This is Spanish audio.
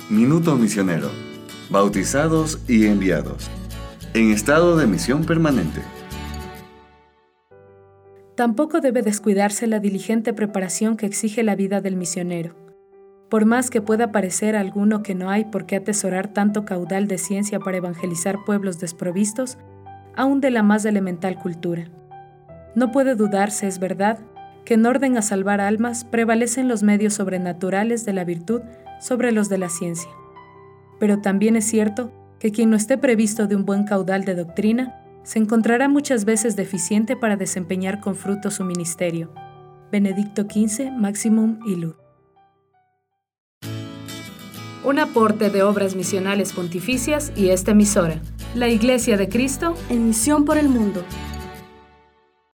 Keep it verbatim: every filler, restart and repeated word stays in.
Minuto Misionero. Bautizados y enviados. En estado de misión permanente. Tampoco debe descuidarse la diligente preparación que exige la vida del misionero. Por más que pueda parecer a alguno que no hay por qué atesorar tanto caudal de ciencia para evangelizar pueblos desprovistos, aún de la más elemental cultura. No puede dudarse, es verdad, que en orden a salvar almas prevalecen los medios sobrenaturales de la virtud sobre los de la ciencia. Pero también es cierto que quien no esté previsto de un buen caudal de doctrina, se encontrará muchas veces deficiente para desempeñar con fruto su ministerio. Benedicto quince, Maximum Illud. Un aporte de Obras Misionales Pontificias y esta emisora, la Iglesia de Cristo, en misión por el mundo.